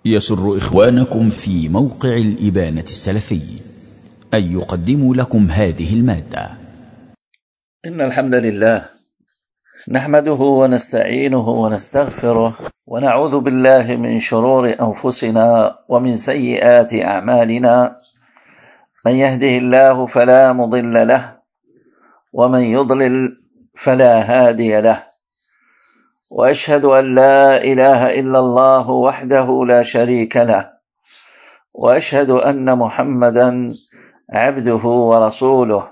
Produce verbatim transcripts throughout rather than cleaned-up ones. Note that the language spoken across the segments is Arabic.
يسر إخوانكم في موقع الإبانة السلفي أن يقدموا لكم هذه المادة. إن الحمد لله نحمده ونستعينه ونستغفره ونعوذ بالله من شرور أنفسنا ومن سيئات أعمالنا، من يهده الله فلا مضل له ومن يضلل فلا هادي له، وأشهد أن لا إله إلا الله وحده لا شريك له، وأشهد أن محمدا عبده ورسوله.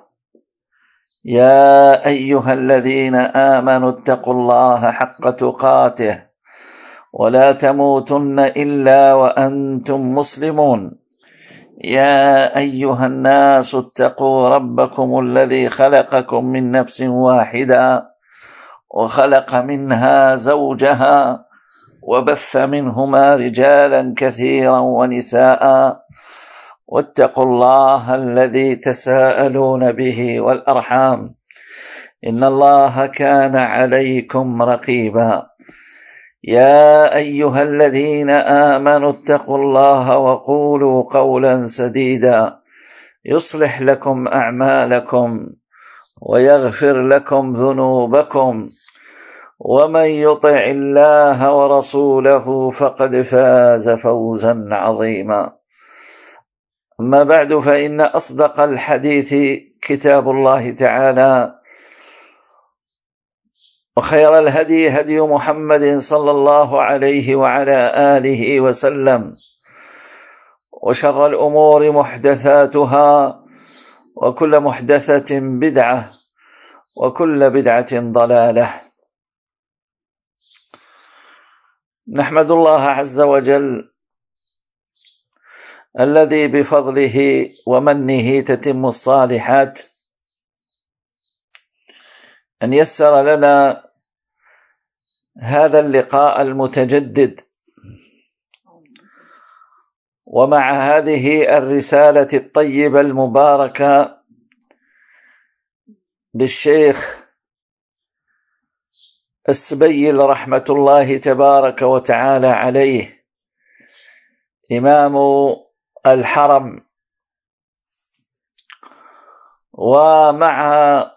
يا أيها الذين آمنوا اتقوا الله حق تقاته ولا تموتن إلا وأنتم مسلمون. يا أيها الناس اتقوا ربكم الذي خلقكم من نفس واحدة وخلق منها زوجها وبث منهما رجالا كثيرا ونساء، واتقوا الله الذي تساءلون به والأرحام إن الله كان عليكم رقيبا. يا أيها الذين آمنوا اتقوا الله وقولوا قولا سديدا يصلح لكم أعمالكم ويغفر لكم ذنوبكم، ومن يطع الله ورسوله فقد فاز فوزا عظيما. أما بعد، فإن أصدق الحديث كتاب الله تعالى، وخير الهدي هدي محمد صلى الله عليه وعلى آله وسلم، وشر الأمور محدثاتها، وكل محدثة بدعة، وكل بدعة ضلالة. نحمد الله عز وجل الذي بفضله ومنه تتم الصالحات، أن يسر لنا هذا اللقاء المتجدد، ومع هذه الرسالة الطيبة المباركة للشيخ السبيل رحمة الله تبارك وتعالى عليه، إمام الحرم، ومع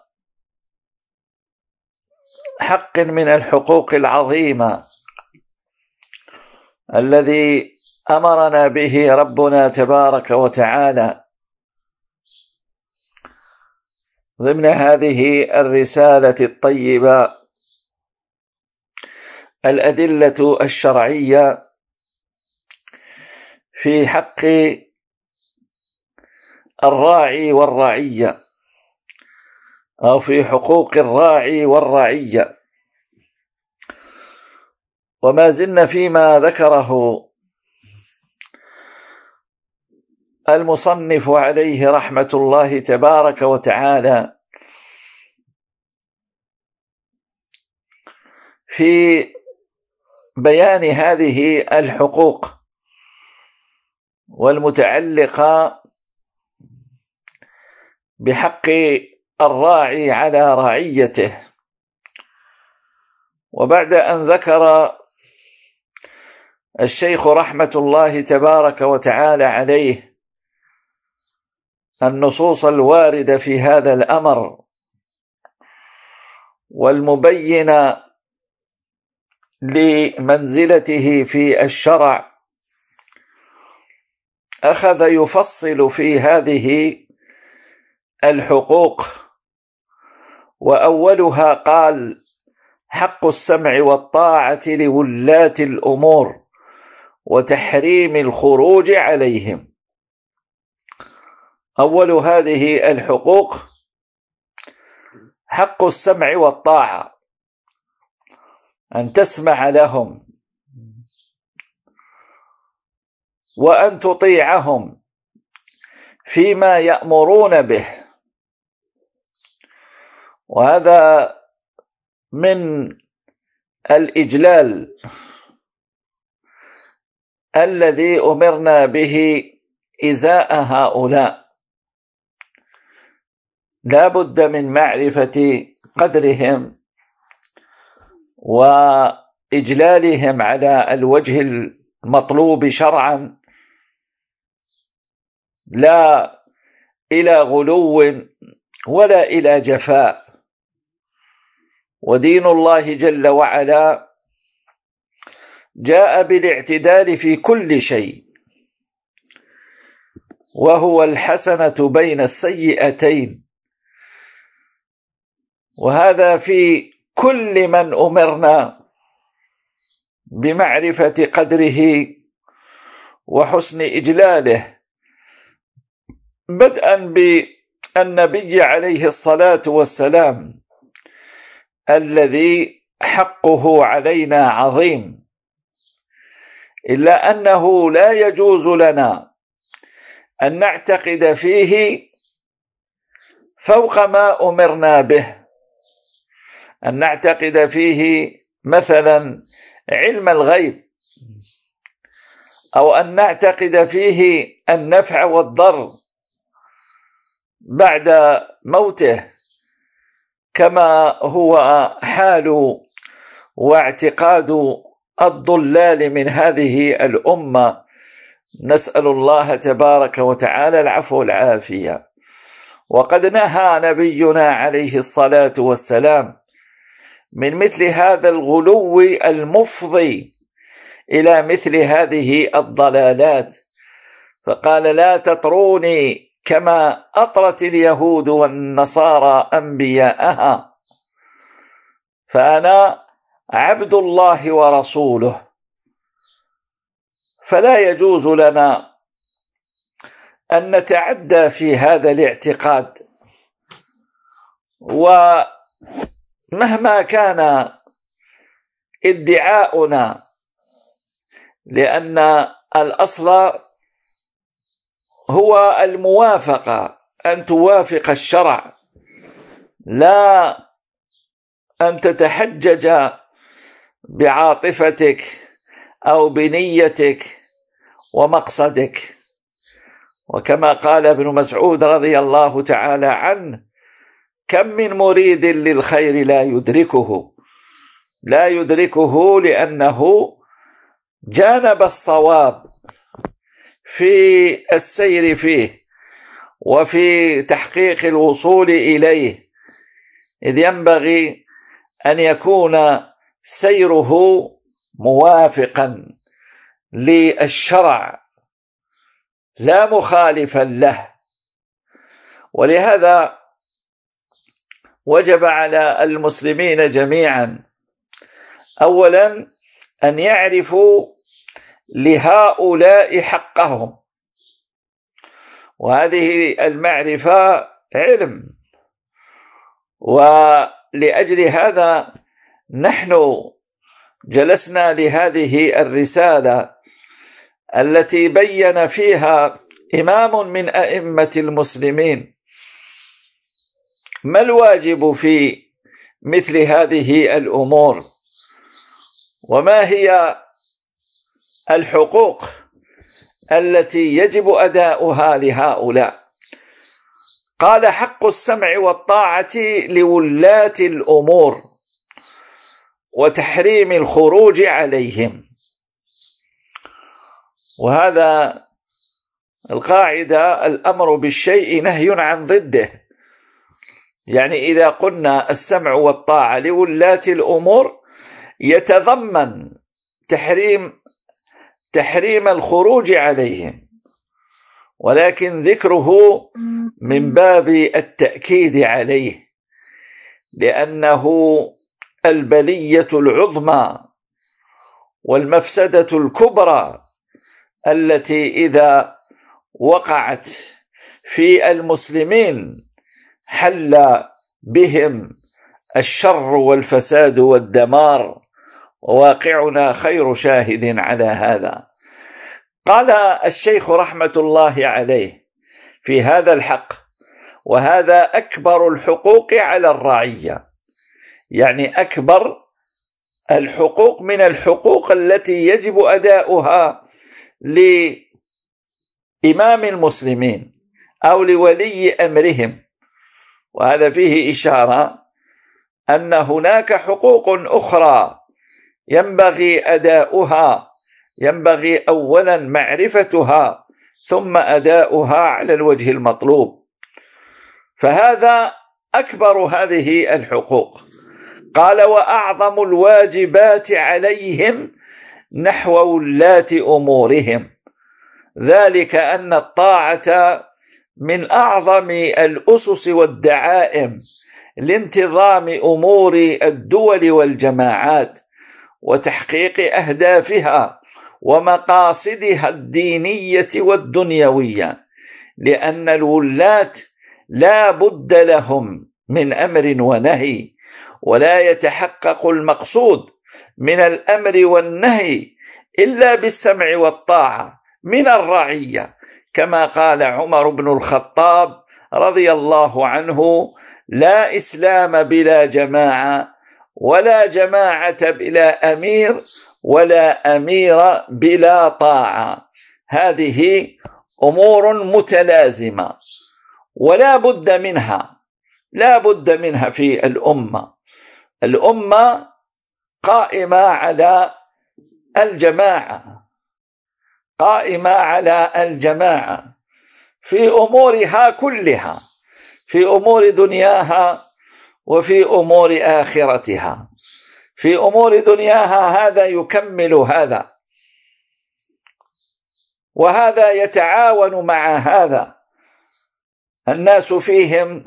حق من الحقوق العظيمة الذي أمرنا به ربنا تبارك وتعالى ضمن هذه الرسالة الطيبة، الأدلة الشرعية في حق الراعي والرعية، أو في حقوق الراعي والرعية. وما زلنا فيما ذكره المصنف عليه رحمة الله تبارك وتعالى في بيان هذه الحقوق والمتعلقة بحق الراعي على رعيته. وبعد أن ذكر الشيخ رحمة الله تبارك وتعالى عليه النصوص الواردة في هذا الأمر والمبينة لمنزلته في الشرع، أخذ يفصل في هذه الحقوق، وأولها قال: حق السمع والطاعة لولاة الأمور وتحريم الخروج عليهم. أول هذه الحقوق حق السمع والطاعة، أن تسمع لهم وأن تطيعهم فيما يأمرون به، وهذا من الإجلال الذي أمرنا به إزاء هؤلاء. لا بد من معرفة قدرهم وإجلالهم على الوجه المطلوب شرعا، لا إلى غلو ولا إلى جفاء. ودين الله جل وعلا جاء بالاعتدال في كل شيء، وهو الحسنة بين السيئتين، وهذا في كل من أمرنا بمعرفة قدره وحسن إجلاله، بدءا بالنبي عليه الصلاة والسلام الذي حقه علينا عظيم، إلا أنه لا يجوز لنا أن نعتقد فيه فوق ما أمرنا به، أن نعتقد فيه مثلا علم الغيب، أو أن نعتقد فيه النفع والضر بعد موته، كما هو حال واعتقاد الضلال من هذه الأمة. نسأل الله تبارك وتعالى العفو والعافية. وقد نهى نبينا عليه الصلاة والسلام من مثل هذا الغلو المفضي إلى مثل هذه الضلالات، فقال: لا تطروني كما أطرت اليهود والنصارى أنبياءها، فأنا عبد الله ورسوله. فلا يجوز لنا أن نتعدى في هذا الاعتقاد، ومهما كان ادعاؤنا، لأن الأصل هو الموافقة، أن توافق الشرع، لا أن تتحجج بعاطفتك أو بنيتك ومقصدك. وكما قال ابن مسعود رضي الله تعالى عنه: كم من مريد للخير لا يدركه لا يدركه لأنه جانب الصواب في السير فيه وفي تحقيق الوصول إليه، إذ ينبغي أن يكون سيره موافقا للشرع لا مخالفا له. ولهذا وجب على المسلمين جميعا أولا أن يعرفوا لهؤلاء حقهم، وهذه المعرفة علم، ولأجل هذا نحن جلسنا لهذه الرسالة التي بين فيها إمام من أئمة المسلمين ما الواجب في مثل هذه الأمور، وما هي الحقوق التي يجب أداؤها لهؤلاء. قال: حق السمع والطاعة لولاة الأمور وتحريم الخروج عليهم. وهذا القاعدة: الأمر بالشيء نهي عن ضده، يعني إذا قلنا السمع والطاعة لولاة الأمور يتضمن تحريم تحريم الخروج عليهم، ولكن ذكره من باب التأكيد عليه، لأنه البلية العظمى والمفسدة الكبرى التي إذا وقعت في المسلمين حل بهم الشر والفساد والدمار، وواقعنا خير شاهد على هذا. قال الشيخ رحمة الله عليه في هذا الحق: وهذا أكبر الحقوق على الرعية، يعني أكبر الحقوق من الحقوق التي يجب أداؤها لإمام المسلمين أو لولي أمرهم. وهذا فيه إشارة أن هناك حقوق أخرى ينبغي أداؤها ينبغي أولا معرفتها ثم أداؤها على الوجه المطلوب، فهذا أكبر هذه الحقوق. قال: وأعظم الواجبات عليهم نحو ولاة أمورهم، ذلك أن الطاعة من أعظم الأسس والدعائم لانتظام أمور الدول والجماعات وتحقيق أهدافها ومقاصدها الدينية والدنيوية، لأن الولاة لا بد لهم من أمر ونهي، ولا يتحقق المقصود من الأمر والنهي إلا بالسمع والطاعة من الرعية، كما قال عمر بن الخطاب رضي الله عنه: لا إسلام بلا جماعة، ولا جماعة بلا أمير، ولا أمير بلا طاعة. هذه أمور متلازمة ولا بد منها، لا بد منها في الأمة. الأمة قائمة على الجماعة، قائمة على الجماعة في أمورها كلها، في أمور دنياها وفي أمور آخرتها. في أمور دنياها هذا يكمل هذا، وهذا يتعاون مع هذا. الناس فيهم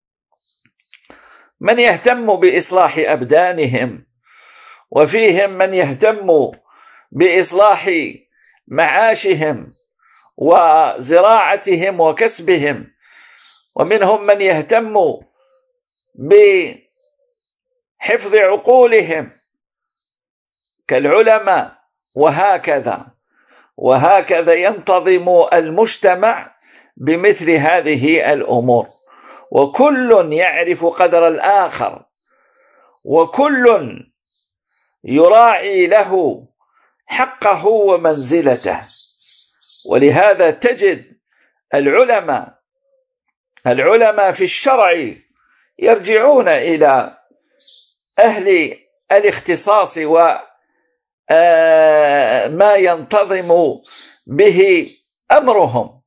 من يهتم بإصلاح أبدانهم، وفيهم من يهتم بإصلاح معاشهم وزراعتهم وكسبهم، ومنهم من يهتم بحفظ عقولهم كالعلماء، وهكذا وهكذا ينتظم المجتمع بمثل هذه الأمور، وكل يعرف قدر الآخر، وكل يراعي له حقه ومنزلته. ولهذا تجد العلماء العلماء في الشرع يرجعون إلى أهل الاختصاص وما ينتظم به أمرهم.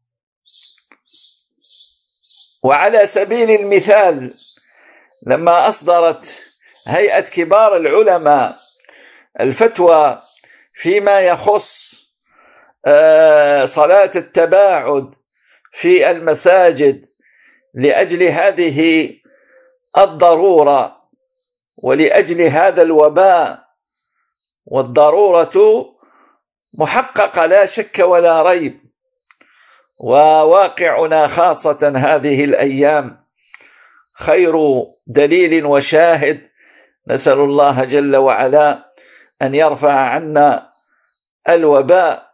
وعلى سبيل المثال، لما أصدرت هيئة كبار العلماء الفتوى فيما يخص صلاة التباعد في المساجد لأجل هذه الضرورة ولأجل هذا الوباء، والضرورة محققة لا شك ولا ريب، وواقعنا خاصة هذه الأيام خير دليل وشاهد. نسأل الله جل وعلا أن يرفع عنا الوباء.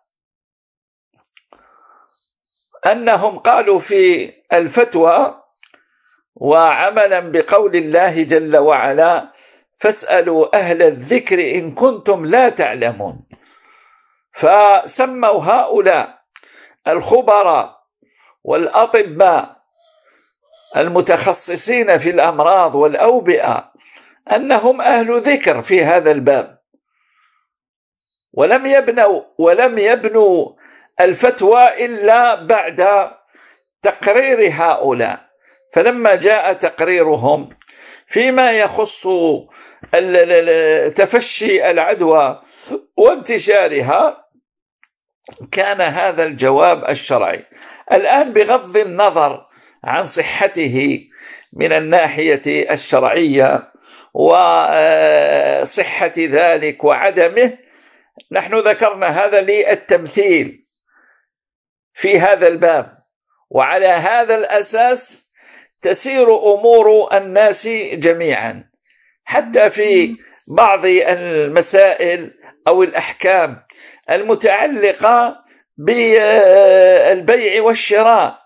أنهم قالوا في الفتوى وعملا بقول الله جل وعلا: فاسألوا أهل الذكر إن كنتم لا تعلمون. فسموا هؤلاء الخبراء والأطباء المتخصصين في الأمراض والأوبئة أنهم أهل ذكر في هذا الباب، ولم يبنوا ولم يبنوا الفتوى إلا بعد تقرير هؤلاء. فلما جاء تقريرهم فيما يخص تفشي العدوى وانتشارها كان هذا الجواب الشرعي. الآن بغض النظر عن صحته من الناحية الشرعية وصحة ذلك وعدمه، نحن ذكرنا هذا للتمثيل في هذا الباب، وعلى هذا الأساس تسير أمور الناس جميعا، حتى في بعض المسائل أو الأحكام المتعلقة بالبيع والشراء.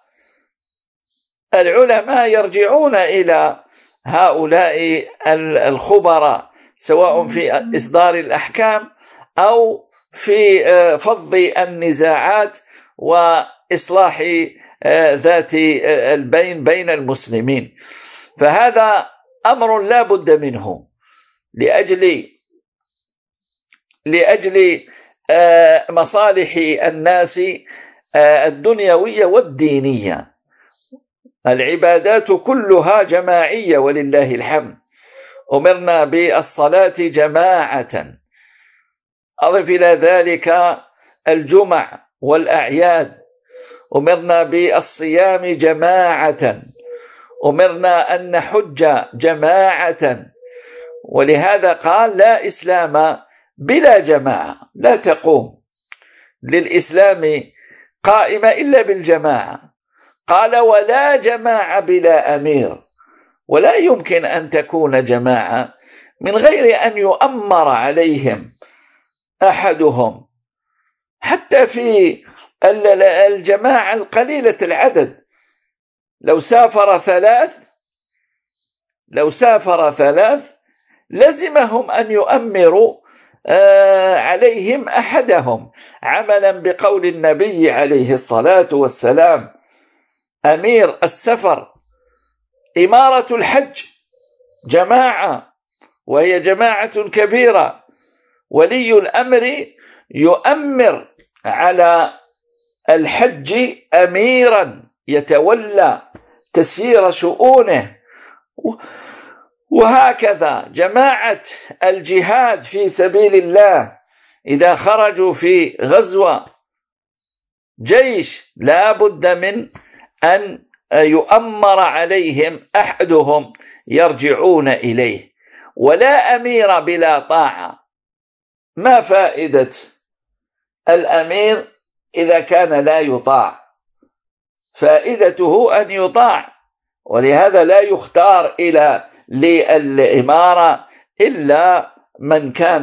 العلماء يرجعون إلى هؤلاء الخبراء سواء في إصدار الأحكام أو في فض النزاعات وإصلاح ذات البين بين المسلمين. فهذا أمر لا بد منه لأجل لأجل مصالح الناس الدنيوية والدينية. العبادات كلها جماعية ولله الحمد. أمرنا بالصلاة جماعة، أضف إلى ذلك الجمع والأعياد، أمرنا بالصيام جماعة، أمرنا أن نحج جماعة. ولهذا قال لا إسلام بلا جماعة، لا تقوم للإسلام قائمة إلا بالجماعة. قال ولا جماعة بلا أمير، ولا يمكن أن تكون جماعة من غير أن يؤمر عليهم أحدهم. حتى في الجماعة القليلة العدد، لو سافر ثلاث لو سافر ثلاث لزمهم أن يؤمروا عليهم أحدهم، عملا بقول النبي عليه الصلاة والسلام: أمير السفر إمارة الحج جماعة، وهي جماعة كبيرة. ولي الأمر يؤمر على الحج أميرا يتولى تسيير شؤونه. وهكذا جماعة الجهاد في سبيل الله، إذا خرجوا في غزوة جيش لا بد من أن يؤمر عليهم أحدهم يرجعون إليه. ولا أمير بلا طاعة. ما فائدة الأمير إذا كان لا يطاع؟ فائدته أن يطاع. ولهذا لا يختار إلى للإمارة إلا من كان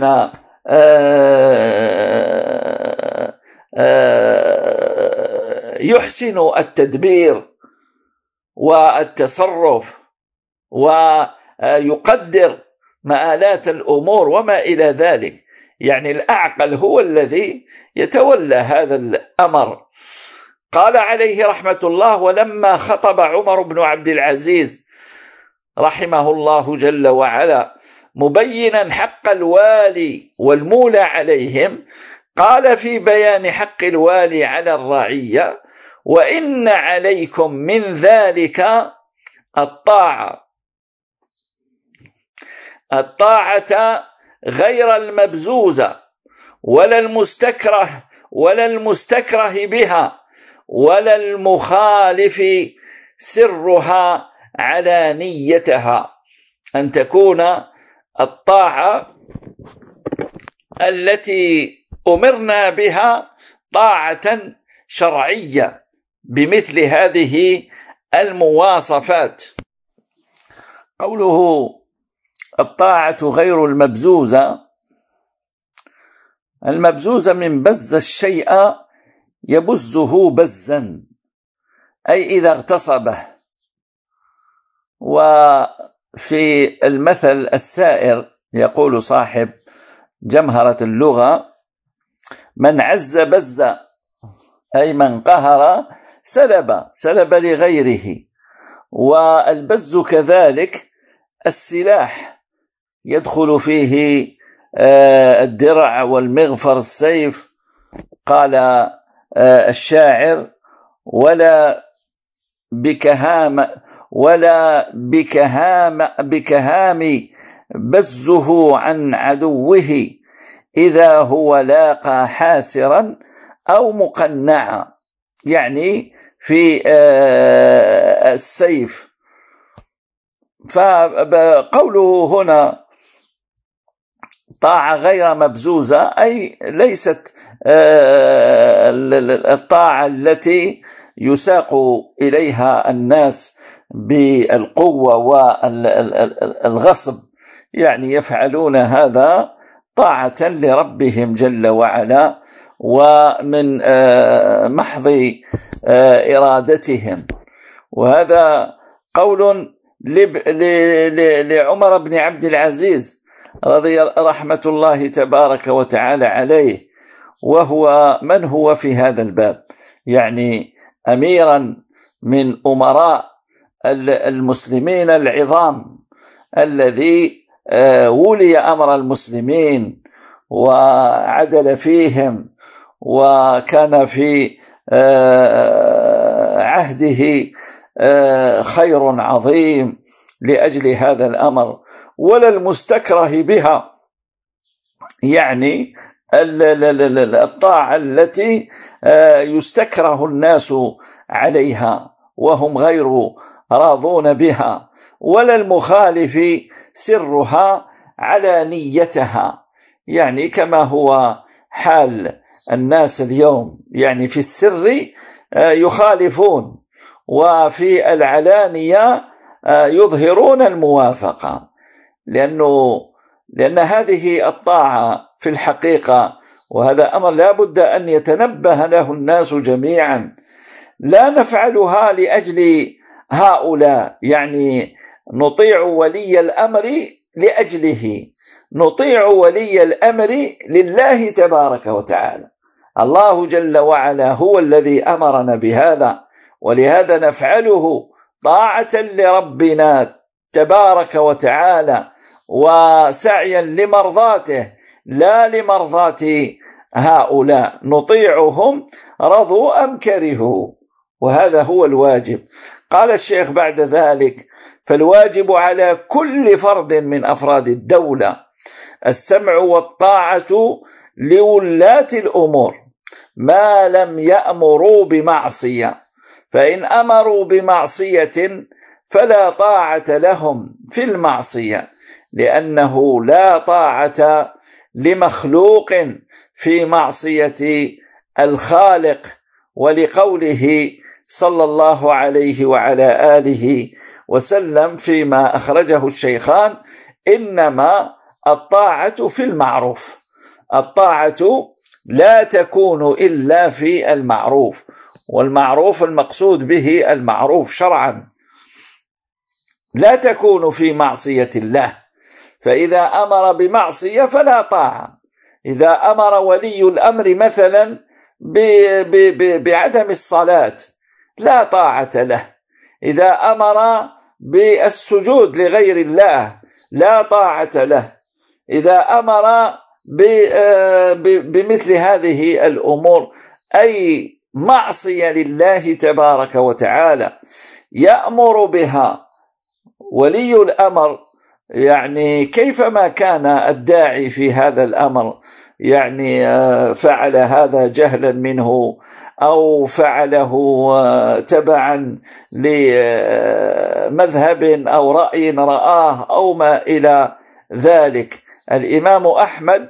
يحسن التدبير والتصرف ويقدر مآلات الأمور وما إلى ذلك. يعني الأعقل هو الذي يتولى هذا الأمر. قال عليه رحمة الله: ولما خطب عمر بن عبد العزيز رحمه الله جل وعلا مبينا حق الوالي والمولى عليهم، قال في بيان حق الوالي على الرعية: وإن عليكم من ذلك الطاعة الطاعة غير المبزوزة ولا المستكره ولا المستكره بها ولا المخالف سرها علانيتها. أن تكون الطاعة التي أمرنا بها طاعة شرعية بمثل هذه المواصفات. قوله الطاعة غير المبزوزة، المبزوزة من بز الشيء يبزه بزا، أي إذا اغتصبه. وفي المثل السائر يقول صاحب جمهرة اللغة: من عز بز، أي من قهر سلب سلب لغيره. والبز كذلك السلاح، يدخل فيه الدرع والمغفر السيف. قال الشاعر: ولا بكهام ولا بكهام بكهام بزه عن عدوه إذا هو لاقى حاسرا أو مقنعا، يعني في السيف. فقوله هنا طاعة غير مبزوزة، أي ليست الطاعة التي يساق إليها الناس بالقوة والغصب، يعني يفعلون هذا طاعة لربهم جل وعلا ومن محض إرادتهم. وهذا قول لعمر بن عبد العزيز رضي رحمة الله تبارك وتعالى عليه، وهو من هو في هذا الباب، يعني أميرا من أمراء المسلمين العظام، الذي ولي أمر المسلمين وعدل فيهم، وكان في عهده خير عظيم لأجل هذا الأمر، ولا المستكره بها، يعني الطاعة التي يستكره الناس عليها وهم غير راضون بها، ولا المخالف سرها على نيتها، يعني كما هو حال الناس اليوم، يعني في السر يخالفون وفي العلانية يظهرون الموافقة، لأنه لأن هذه الطاعة في الحقيقة، وهذا أمر لا بد أن يتنبه له الناس جميعا، لا نفعلها لأجل هؤلاء، يعني نطيع ولي الأمر لأجله، نطيع ولي الأمر لله تبارك وتعالى. الله جل وعلا هو الذي أمرنا بهذا، ولهذا نفعله طاعة لربنا تبارك وتعالى وسعيا لمرضاته، لا لمرضات هؤلاء، نطيعهم رضوا أم كرهوا، وهذا هو الواجب. قال الشيخ بعد ذلك: فالواجب على كل فرد من أفراد الدولة السمع والطاعة لولاة الأمور ما لم يأمروا بمعصية، فإن أمروا بمعصية فلا طاعة لهم في المعصية، لأنه لا طاعة لمخلوق في معصية الخالق، ولقوله صلى الله عليه وعلى آله وسلم فيما أخرجه الشيخان: إنما الطاعة في المعروف. الطاعة لا تكون إلا في المعروف، والمعروف المقصود به المعروف شرعا، لا تكون في معصية الله، فإذا أمر بمعصية فلا طاعة. إذا أمر ولي الأمر مثلا بعدم الصلاة لا طاعة له، إذا أمر بالسجود لغير الله لا طاعة له، إذا أمر بمثل هذه الأمور أي معصية لله تبارك وتعالى يأمر بها ولي الأمر، يعني كيفما كان الداعي في هذا الأمر، يعني فعل هذا جهلا منه أو فعله تبعا لمذهب أو رأي رآه أو ما إلى ذلك. الإمام أحمد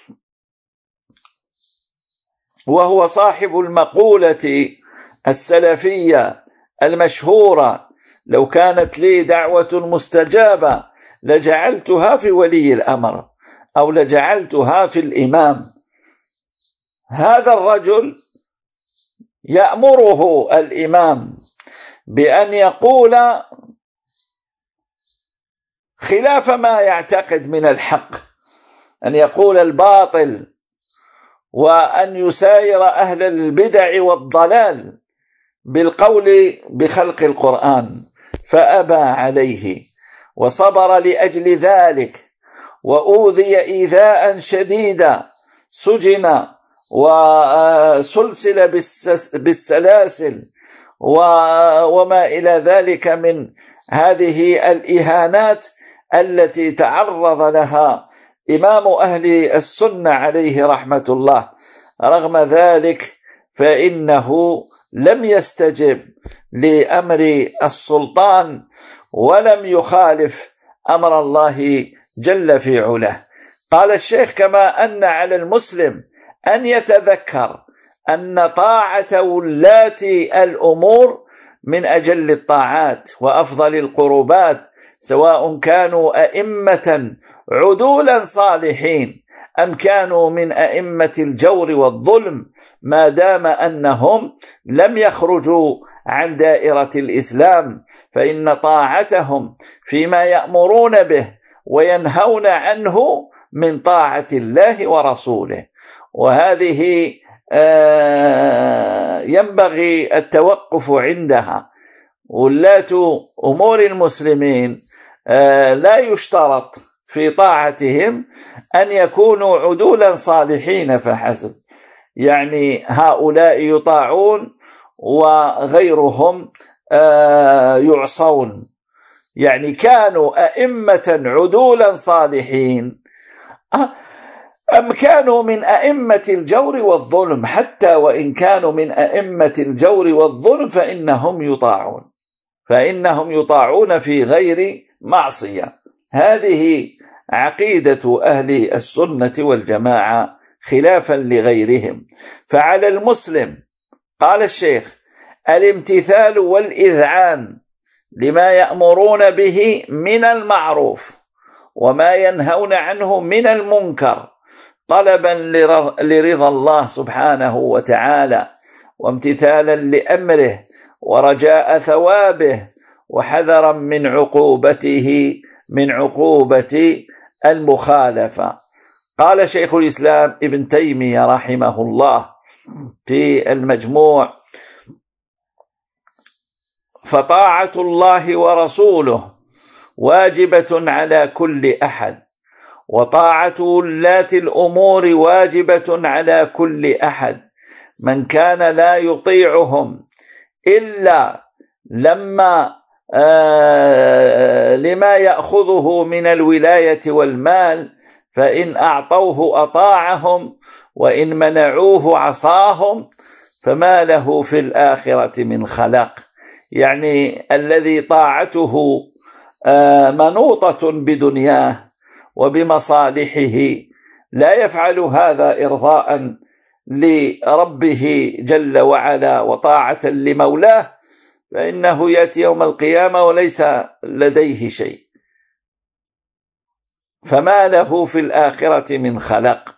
وهو صاحب المقولة السلفية المشهورة: لو كانت لي دعوة مستجابة لجعلتها في ولي الأمر أو لجعلتها في الإمام. هذا الرجل يأمره الإمام بأن يقول خلاف ما يعتقد من الحق، أن يقول الباطل، وأن يساير أهل البدع والضلال بالقول بخلق القرآن، فأبى عليه وصبر لأجل ذلك، وأوذي إيذاء شديدا، سجن وسلسل بالسلاسل وما إلى ذلك من هذه الإهانات التي تعرض لها إمام أهل السنة عليه رحمة الله. رغم ذلك فإنه لم يستجب لأمر السلطان ولم يخالف أمر الله جل في علاه. قال الشيخ: كما أن على المسلم أن يتذكر أن طاعة ولاة الأمور من أجل الطاعات وأفضل القربات، سواء كانوا أئمة عدولا صالحين أم كانوا من أئمة الجور والظلم، ما دام أنهم لم يخرجوا عن دائرة الإسلام، فإن طاعتهم فيما يأمرون به وينهون عنه من طاعة الله ورسوله، وهذه ينبغي التوقف عندها. ولاة أمور المسلمين لا يشترط في طاعتهم أن يكونوا عدولا صالحين فحسب، يعني هؤلاء يطاعون وغيرهم يعصون، يعني كانوا أئمة عدولا صالحين أم كانوا من أئمة الجور والظلم؟ حتى وإن كانوا من أئمة الجور والظلم فإنهم يطاعون، فإنهم يطاعون في غير معصية. هذه عقيدة أهل السنة والجماعة خلافا لغيرهم. فعلى المسلم، قال الشيخ، الامتثال والإذعان لما يأمرون به من المعروف وما ينهون عنه من المنكر، طلبا لرضا الله سبحانه وتعالى، وامتثالا لأمره، ورجاء ثوابه، وحذرا من عقوبته من عقوبة المخالفة. قال شيخ الإسلام ابن تيمية رحمه الله في المجموع: فطاعة الله ورسوله واجبة على كل أحد، وطاعة ولاة الأمور واجبة على كل أحد، من كان لا يطيعهم إلا لما آه لما يأخذه من الولاية والمال، فإن أعطوه أطاعهم وإن منعوه عصاهم، فما له في الآخرة من خلاق. يعني الذي طاعته آه منوطة بدنياه وبمصالحه لا يفعل هذا إرضاء لربه جل وعلا وطاعة لمولاه، فإنه يأتي يوم القيامة وليس لديه شيء، فما له في الآخرة من خلق.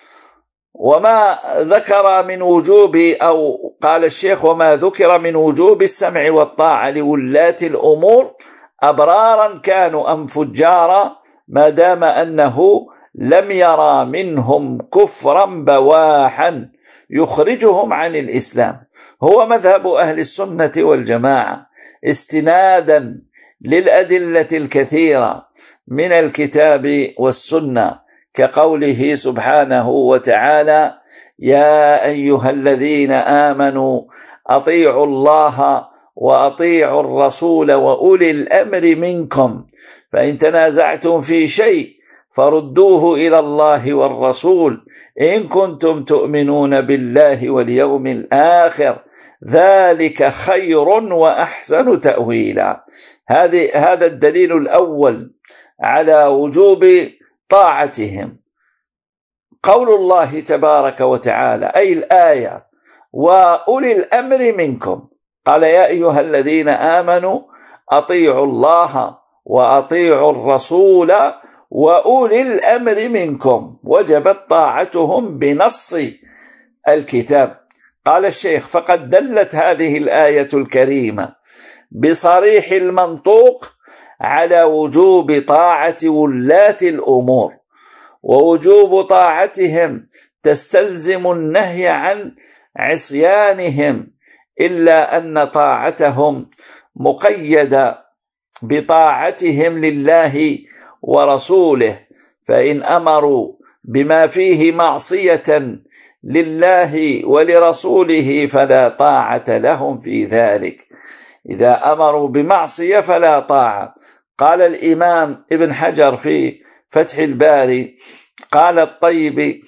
وما ذكر من وجوب، أو قال الشيخ: وما ذكر من وجوب السمع والطاعة لولاة الأمور أبرارا كانوا أم فجارا، ما دام أنه لم يرى منهم كفرا بواحا يخرجهم عن الإسلام. هو مذهب أهل السنة والجماعة استنادا للأدلة الكثيرة من الكتاب والسنة، كقوله سبحانه وتعالى: يا أيها الذين آمنوا أطيعوا الله وأطيعوا الرسول وأولي الأمر منكم، فإن تنازعتم في شيء فردوه إلى الله والرسول إن كنتم تؤمنون بالله واليوم الآخر، ذلك خير وأحسن تأويلا. هذا الدليل الأول على وجوب طاعتهم. قول الله تبارك وتعالى، أي الآية: وأولي الأمر منكم، قال: يا أيها الذين آمنوا أطيعوا الله وأطيعوا الرسول وأولي الأمر منكم، وجبت طاعتهم بنص الكتاب. قال الشيخ: فقد دلت هذه الآية الكريمة بصريح المنطوق على وجوب طاعة ولاة الأمور، ووجوب طاعتهم تستلزم النهي عن عصيانهم، إلا أن طاعتهم مقيدة بطاعتهم لله ورسوله، فإن أمروا بما فيه معصية لله ولرسوله فلا طاعة لهم في ذلك. إذا أمروا بمعصية فلا طاعة. قال الإمام ابن حجر في فتح الباري، قال الطيبي: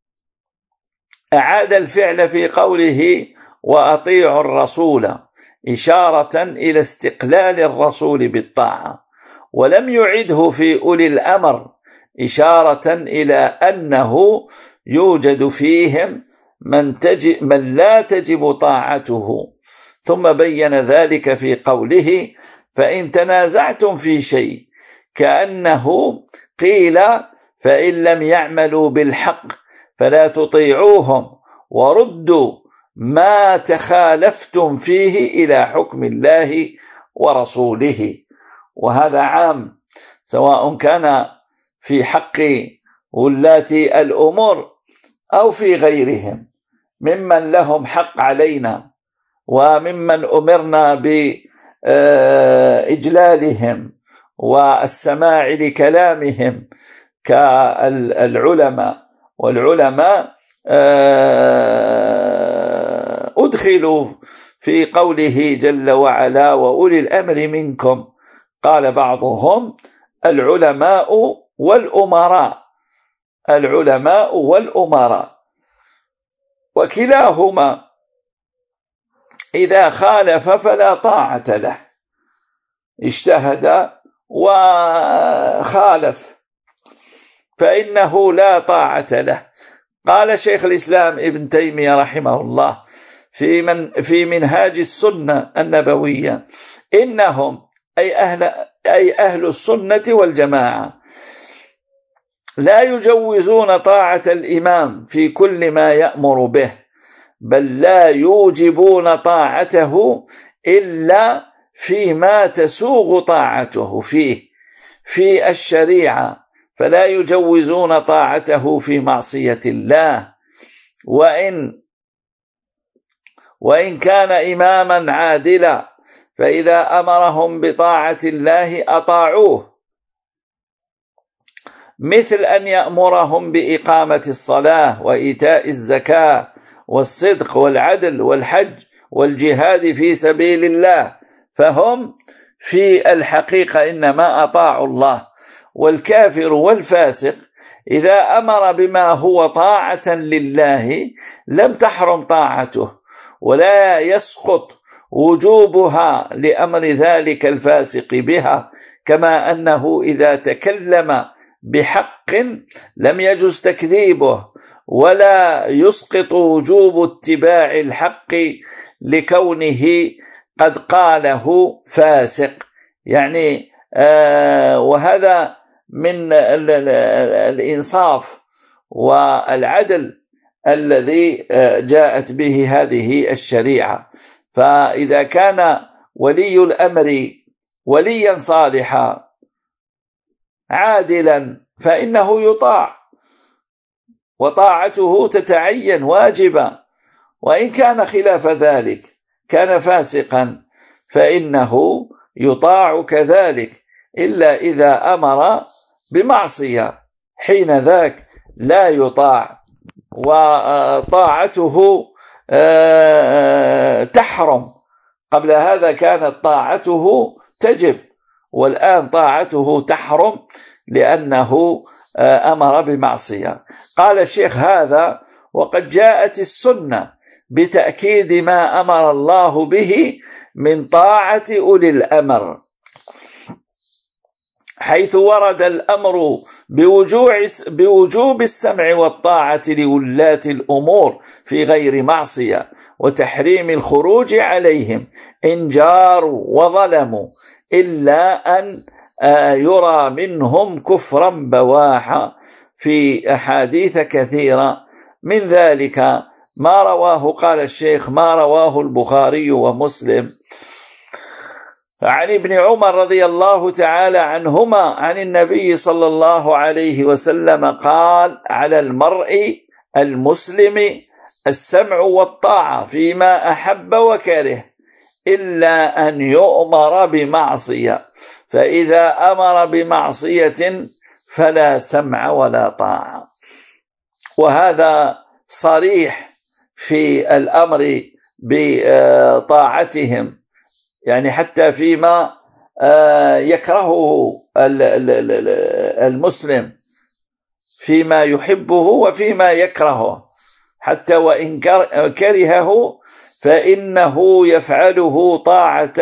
أعاد الفعل في قوله وأطيعوا الرسول إشارة إلى استقلال الرسول بالطاعة، ولم يعده في أولي الأمر إشارة إلى أنه يوجد فيهم من, تجب من لا تجب طاعته. ثم بين ذلك في قوله: فإن تنازعتم في شيء، كأنه قيل: فإن لم يعملوا بالحق فلا تطيعوهم، وردوا ما تخالفتم فيه إلى حكم الله ورسوله. وهذا عام سواء كان في حق ولاة الأمور أو في غيرهم ممن لهم حق علينا وممن أمرنا بإجلالهم والسماع لكلامهم كالعلماء. والعلماء أدخلوا في قوله جل وعلا وأولي الأمر منكم، قال بعضهم العلماء والأمراء، العلماء والأمراء، وكلاهما إذا خالف فلا طاعة له، اجتهد وخالف فإنه لا طاعة له. قال شيخ الإسلام ابن تيمية رحمه الله في من في منهاج السنة النبوية: إنهم أي أهل أي أهل السنة والجماعة لا يجوزون طاعة الإمام في كل ما يأمر به، بل لا يوجبون طاعته إلا فيما تسوغ طاعته فيه في الشريعة، فلا يجوزون طاعته في معصية الله، وإن وإن كان إماما عادلا فإذا أمرهم بطاعة الله أطاعوه، مثل أن يأمرهم بإقامة الصلاة وإيتاء الزكاة والصدق والعدل والحج والجهاد في سبيل الله، فهم في الحقيقة إنما أطاعوا الله. والكافر والفاسق إذا أمر بما هو طاعة لله لم تحرم طاعته ولا يسقط وجوبها لأمر ذلك الفاسق بها، كما أنه إذا تكلم بحق لم يجوز تكذيبه ولا يسقط وجوب اتباع الحق لكونه قد قاله فاسق. يعني آه وهذا من الإنصاف والعدل الذي جاءت به هذه الشريعة. فإذا كان ولي الأمر وليا صالحا عادلا فإنه يطاع، وطاعته تتعين واجبا، وإن كان خلاف ذلك كان فاسقا فإنه يطاع كذلك، إلا إذا أمر بمعصية، حين ذاك لا يطاع وطاعته تحرم. قبل هذا كانت طاعته تجب، والآن طاعته تحرم لأنه أمر بمعصية. قال الشيخ: هذا وقد جاءت السنة بتأكيد ما أمر الله به من طاعة أولي الأمر، حيث ورد الأمر بوجوب السمع والطاعة لولاة الأمور في غير معصية، وتحريم الخروج عليهم إن جاروا وظلموا، إلا أن يرى منهم كفرا بواحا في أحاديث كثيرة، من ذلك ما رواه، قال الشيخ: ما رواه البخاري ومسلم عن ابن عمر رضي الله تعالى عنهما عن النبي صلى الله عليه وسلم قال: على المرء المسلم السمع والطاعة فيما أحب وكره، إلا أن يؤمر بمعصية، فإذا أمر بمعصية فلا سمع ولا طاعة. وهذا صريح في الأمر بطاعتهم، يعني حتى فيما يكرهه المسلم، فيما يحبه وفيما يكرهه، حتى وإن كرهه فإنه يفعله طاعة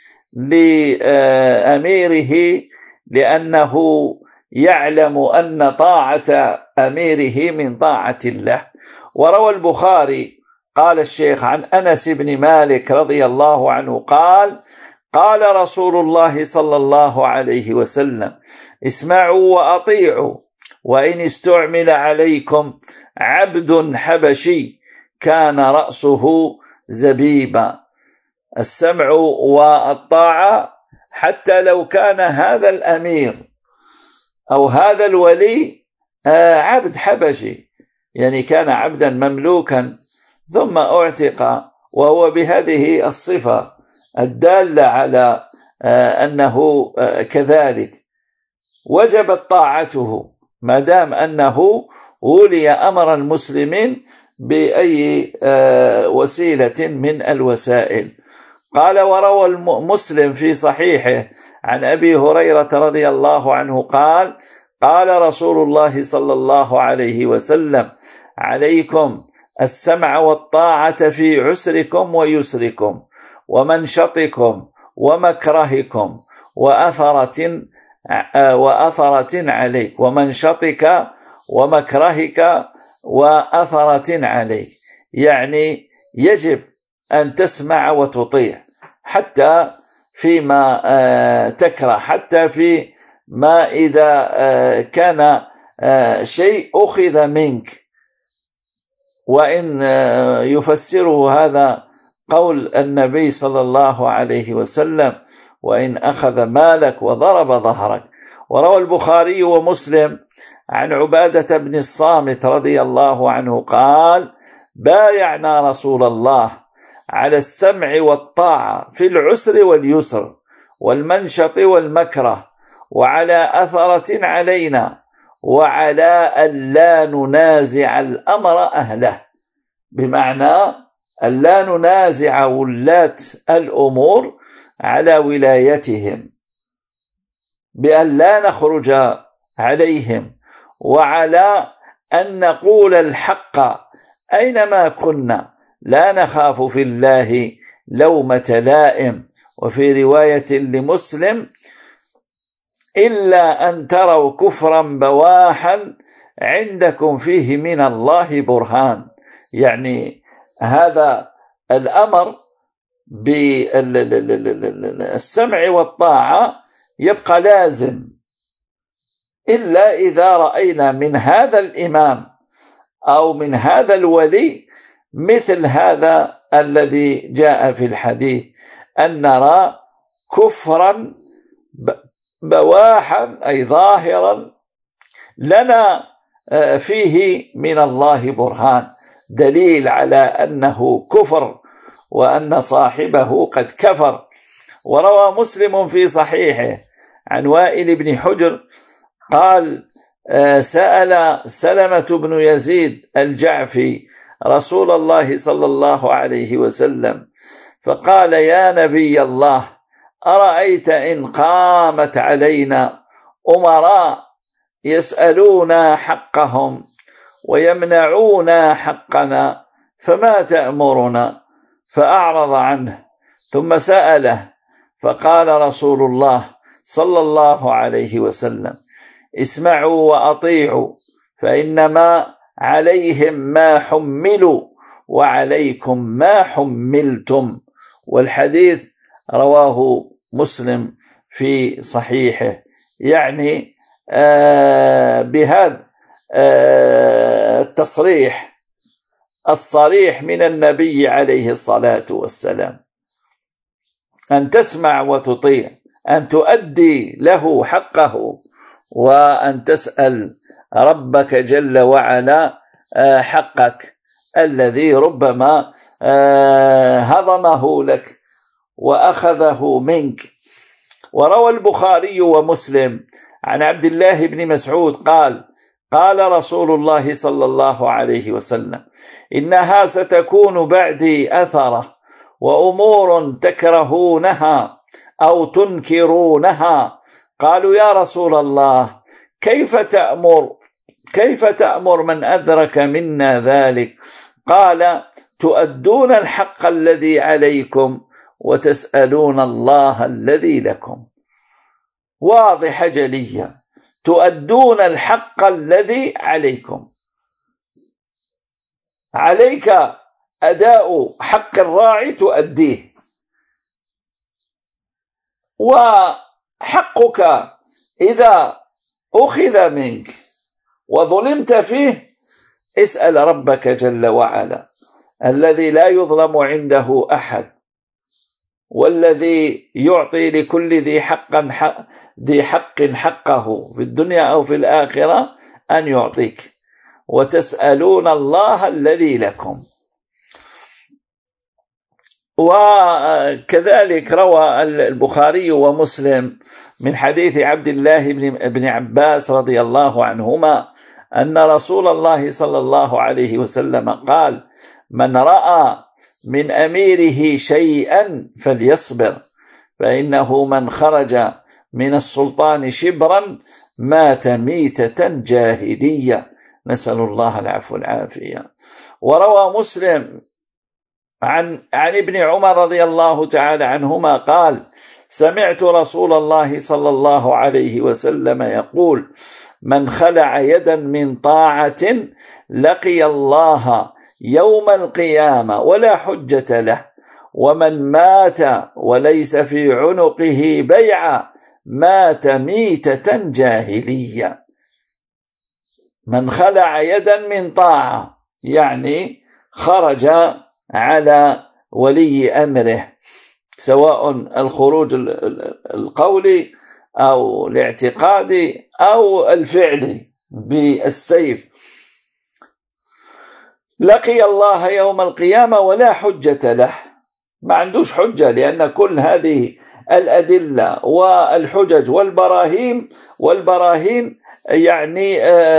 لأميره، لأنه يعلم أن طاعة أميره من طاعة الله. وروى البخاري قال الشيخ عن أنس بن مالك رضي الله عنه قال: قال رسول الله صلى الله عليه وسلم: اسمعوا وأطيعوا، وإن استعمل عليكم عبد حبشي كان رأسه زبيبا. السمع والطاعة حتى لو كان هذا الأمير أو هذا الولي عبد حبشي، يعني كان عبدا مملوكا ثم اعتق، وهو بهذه الصفة الدالة على أنه كذلك وجبت طاعته ما دام أنه ولي أمر المسلمين بأي وسيلة من الوسائل. قال: وروى مسلم في صحيحه عن أبي هريرة رضي الله عنه قال: قال رسول الله صلى الله عليه وسلم: عليكم السمع والطاعة في عسركم ويسركم ومنشطكم ومكرهكم وأثرة وأثرة عليك ومنشطك ومكرهك وأثرة عليك. يعني يجب أن تسمع وتطيع حتى فيما تكره، حتى في ما إذا كان شيء أخذ منك. وإن يفسره هذا قول النبي صلى الله عليه وسلم: وإن أخذ مالك وضرب ظهرك. وروى البخاري ومسلم عن عبادة بن الصامت رضي الله عنه قال: بايعنا رسول الله على السمع والطاعة في العسر واليسر والمنشط والمكره، وعلى أثرة علينا، وعلى أن لا ننازع الأمر أهله. بمعنى أن لا ننازع ولاة الأمور على ولايتهم، بأن لا نخرج عليهم، وعلى أن نقول الحق أينما كنا، لا نخاف في الله لومة لائم. وفي رواية لمسلم: إلا أن تروا كفرا بواحا عندكم فيه من الله برهان. يعني هذا الأمر بالسمع والطاعة يبقى لازم، إلا إذا رأينا من هذا الإمام أو من هذا الولي مثل هذا الذي جاء في الحديث، أن نرى كفرا بواحا أي ظاهرا لنا فيه من الله برهان، دليل على أنه كفر وأن صاحبه قد كفر. وروى مسلم في صحيحه عن وائل بن حجر قال: سأل سلمة بن يزيد الجعفي رسول الله صلى الله عليه وسلم فقال: يا نبي الله، أرأيت إن قامت علينا أمراء يسألون حقهم ويمنعون حقنا، فما تأمرنا؟ فأعرض عنه، ثم سأله فقال رسول الله صلى الله عليه وسلم: اسمعوا وأطيعوا، فإنما عليهم ما حملوا وعليكم ما حملتم. والحديث رواه مسلم في صحيحه. يعني آه بهذا آه التصريح الصريح من النبي عليه الصلاة والسلام أن تسمع وتطيع، أن تؤدي له حقه، وأن تسأل ربك جل وعلا حقك الذي ربما هضمه لك وأخذه منك. وروى البخاري ومسلم عن عبد الله بن مسعود قال: قال رسول الله صلى الله عليه وسلم: إنها ستكون بعدي أثرة وأمور تكرهونها أو تنكرونها. قالوا: يا رسول الله، كيف تأمر كيف تأمر من أدرك منا ذلك؟ قال: تؤدون الحق الذي عليكم وتسألون الله الذي لكم. واضح جليا، تؤدون الحق الذي عليكم. عليك أداء حق الراعي تؤديه، وحقك إذا أخذ منك وظلمت فيه اسأل ربك جل وعلا الذي لا يظلم عنده أحد، والذي يعطي لكل ذي حق حق ذي حق حقه في الدنيا أو في الآخرة أن يعطيك، وتسألون الله الذي لكم. وكذلك روى البخاري ومسلم من حديث عبد الله بن عباس رضي الله عنهما أن رسول الله صلى الله عليه وسلم قال: من رأى من أميره شيئا فليصبر، فإنه من خرج من السلطان شبرا مات ميتة جاهلية، نسأل الله العفو والعافية. وروى مسلم عن عن ابن عمر رضي الله تعالى عنهما قال: سمعت رسول الله صلى الله عليه وسلم يقول: من خلع يدا من طاعة لقي الله يوم القيامة ولا حجة له، ومن مات وليس في عنقه بيعة مات ميتة جاهلية. من خلع يدا من طاعة يعني خرج على ولي أمره، سواء الخروج القولي أو الاعتقادي أو الفعلي بالسيف، لقي الله يوم القيامة ولا حجة له، ما عندوش حجة، لأن كل هذه الأدلة والحجج والبراهين والبراهين يعني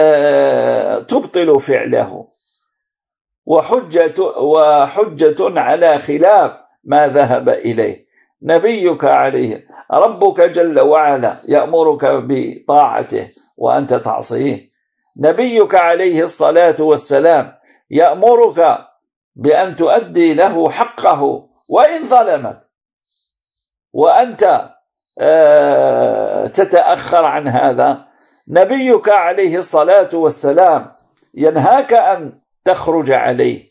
تبطل فعله، وحجة, وحجة على خلاف ما ذهب إليه نبيك عليه. ربك جل وعلا يأمرك بطاعته وأنت تعصيه، نبيك عليه الصلاة والسلام يأمرك بأن تؤدي له حقه وإن ظلمك، وأنت تتأخر عن هذا. نبيك عليه الصلاة والسلام ينهاك أن تخرج عليه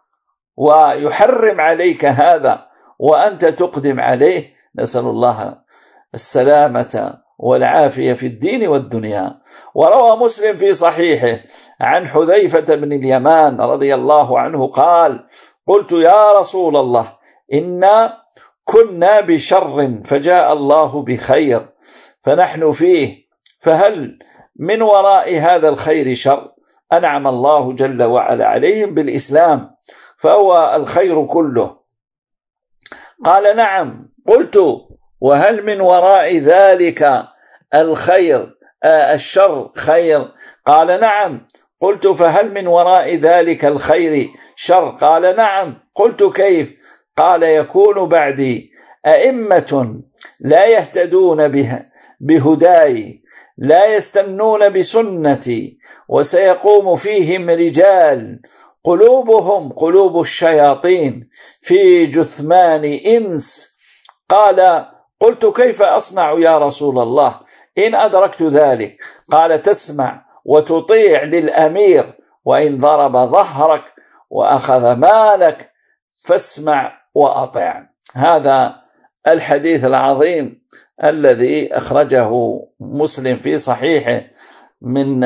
ويحرم عليك هذا وأنت تقدم عليه، نسأل الله السلامة والعافية في الدين والدنيا. وروى مسلم في صحيحه عن حذيفة بن اليمان رضي الله عنه قال: قلت يا رسول الله إنا كنا بشر فجاء الله بخير فنحن فيه، فهل من وراء هذا الخير شر؟ أنعم الله جل وعلا عليهم بالإسلام فهو الخير كله. قال: نعم. قلت: وهل من وراء ذلك الخير آه الشر خير؟ قال: نعم. قلت: فهل من وراء ذلك الخير شر؟ قال: نعم. قلت: كيف؟ قال: يكون بعدي أئمة لا يهتدون بها بهداي لا يستنون بسنتي، وسيقوم فيهم رجال قلوبهم قلوب الشياطين في جثمان إنس. قال: قلت: كيف أصنع يا رسول الله إن أدركت ذلك؟ قال: تسمع وتطيع للأمير، وإن ضرب ظهرك وأخذ مالك فاسمع وأطع. هذا الحديث العظيم الذي أخرجه مسلم في صحيحه من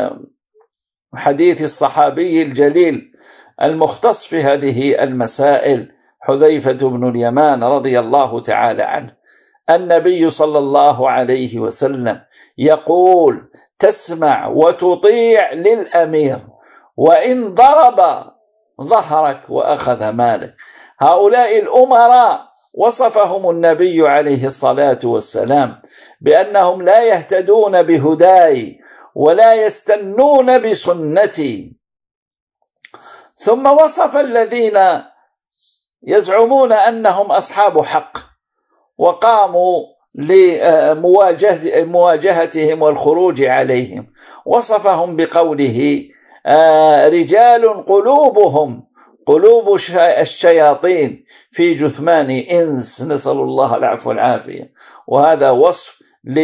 حديث الصحابي الجليل المختص في هذه المسائل حذيفة بن اليمان رضي الله تعالى عنه. النبي صلى الله عليه وسلم يقول: تسمع وتطيع للأمير وإن ضرب ظهرك وأخذ مالك. هؤلاء الأمراء وصفهم النبي عليه الصلاة والسلام بأنهم لا يهتدون بهداي ولا يستنون بسنتي. ثم وصف الذين يزعمون أنهم أصحاب حق وقاموا لمواجهتهم والخروج عليهم، وصفهم بقوله: رجال قلوبهم قلوب الشياطين في جثمان إنس، نسأل الله العفو والعافية. وهذا وصف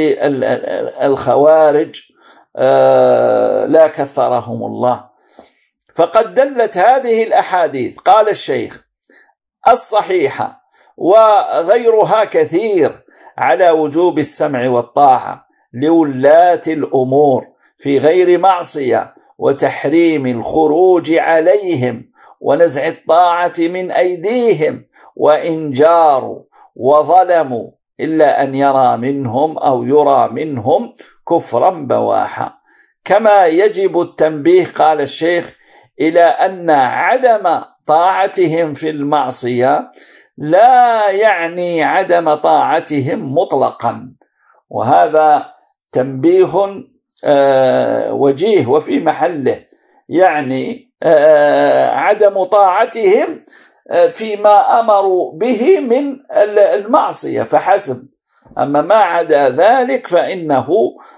للخوارج لا كثرهم الله. فقد دلت هذه الأحاديث، قال الشيخ، الصحيحة وغيرها كثير على وجوب السمع والطاعة لولاة الأمور في غير معصية، وتحريم الخروج عليهم ونزع الطاعة من أيديهم، وإن جاروا وظلموا إلا أن يرى منهم أو يرى منهم كفرا بواحا. كما يجب التنبيه، قال الشيخ، إلى أن عدم طاعتهم في المعصية لا يعني عدم طاعتهم مطلقا، وهذا تنبيه وجيه وفي محله، يعني عدم طاعتهم فيما أمروا به من المعصية فحسب، أما ما عدا ذلك فإنه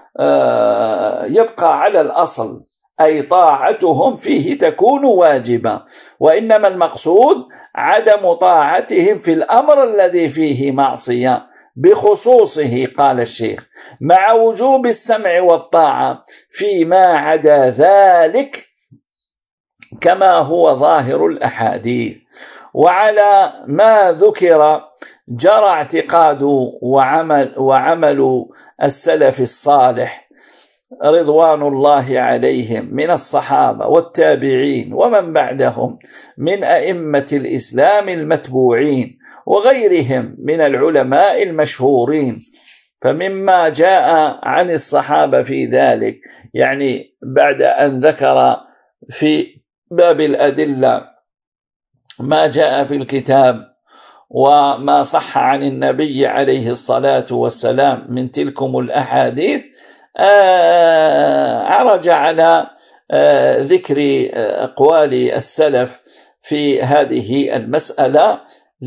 يبقى على الأصل، أي طاعتهم فيه تكون واجبة، وإنما المقصود عدم طاعتهم في الأمر الذي فيه معصية بخصوصه، قال الشيخ، مع وجوب السمع والطاعة فيما عدا ذلك كما هو ظاهر الأحاديث. وعلى ما ذكر جرى اعتقاد وعمل, وعمل السلف الصالح رضوان الله عليهم من الصحابة والتابعين ومن بعدهم من أئمة الإسلام المتبوعين وغيرهم من العلماء المشهورين. فمما جاء عن الصحابة في ذلك، يعني بعد أن ذكر في باب الأدلة ما جاء في الكتاب وما صح عن النبي عليه الصلاة والسلام من تلكم الأحاديث، عرج على ذكر أقوال السلف في هذه المسألة